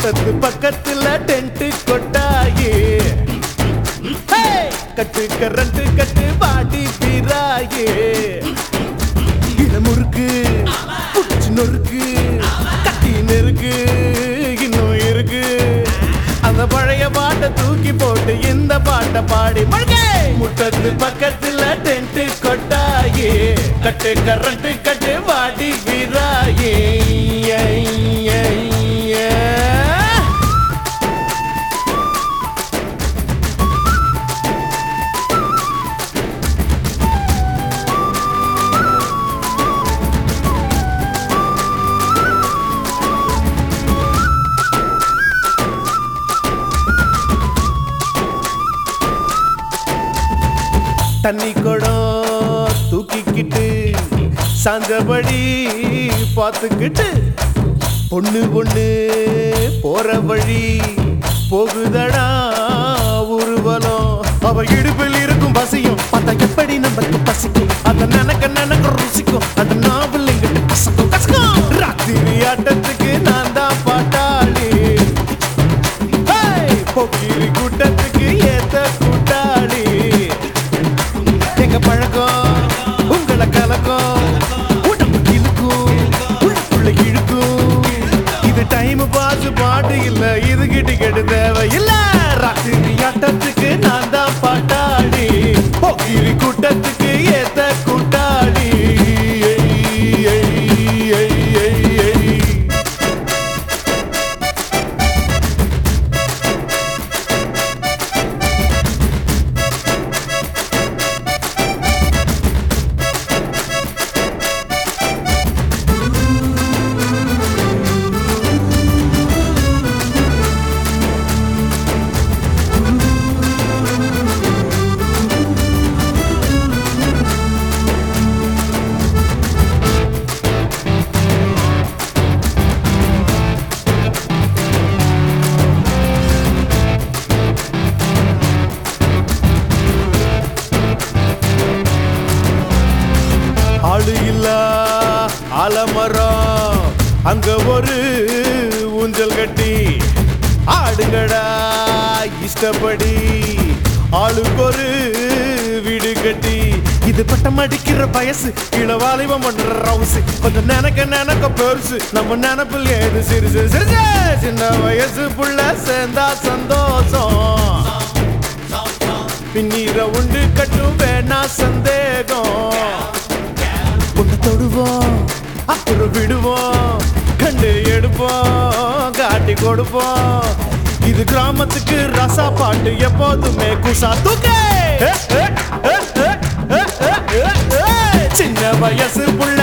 முட்டத்து பக்கத்துல டென்ட் கொட்டாயே கட்டு கரண்ட் கட்டு பாடி பிராயே இளமுறுக்கு புடிச்சு நொறுக்கு கட்டி நெருக்கு இன்னும் இருக்கு அந்த பழைய பாட்டை தூக்கி போட்டு இந்த பாட்டை பாடி முட்டத்து பக்கத்துல டென்ட் கொட்டாயே கட்டு கரண்ட் கட்டு பாடி பிராயே தண்ணி குடம் தூக்கிக்கிட்டு சாஞ்சபடி பார்த்துக்கிட்டு பொண்ணு பொண்ணு போற வழி போகுதடா ஊர்வலம் அவ இடுப்பில் இருக்கும் பசியும் பார்த்தா எப்படி நமக்கு பசிக்கும் அத நினைக்க ருசிக்கும் அது நாவல் எங்கிட்ட கசக்கும் கசக்கும் ராத்திரி ஆட்டத்துக்கு நான் தான் பாட்டாளி போக்கிரி கூட்டத்துக்கு ஏத்த கூட்டாளி எங்க பழக்கம் உங்களை கலக்கும் உடம்பு இழுக்கும் உள்ளுக்குள்ள இழுக்கும் இது டைம் பாஸ் பாட்டு இல்ல இது கிட்டு தேவை இல்ல ராத்திரி ஆட்டத்துக்கு நான் தான் பாட்டாளி போக்கிரி கூட்டத்துக்கு ஏத்த கூட்டாளி ஆளு இல்ல ஆலமரம் அங்க ஒரு ஊஞ்சல் கட்டி ஆடுங்கடா இஷ்டப்படி ஆளுக்கு ஒரு வீடு கட்டி இது பட்டம் அடிக்கிற வயசு இளவாலிவம் பண்ற ரவுசு கொஞ்சம் நினைக்க பெருசு நம்ம நினைப்பில் ஏது சிறுசு சிறுசு சின்ன வயசு புள்ள சேர்ந்தா சந்தோஷம் பின்னீர உண்டு கட்டும் வேணா சந்தேகம் ஒன்று தொடுவோம் அப்புறம் விடுவோம் கண்டு எடுப்போம் காட்டி கொடுப்போம் இது கிராமத்துக்கு ரசா பாட்டு எப்போதுமே குசா தூக்கே சின்ன வயசு புள்ள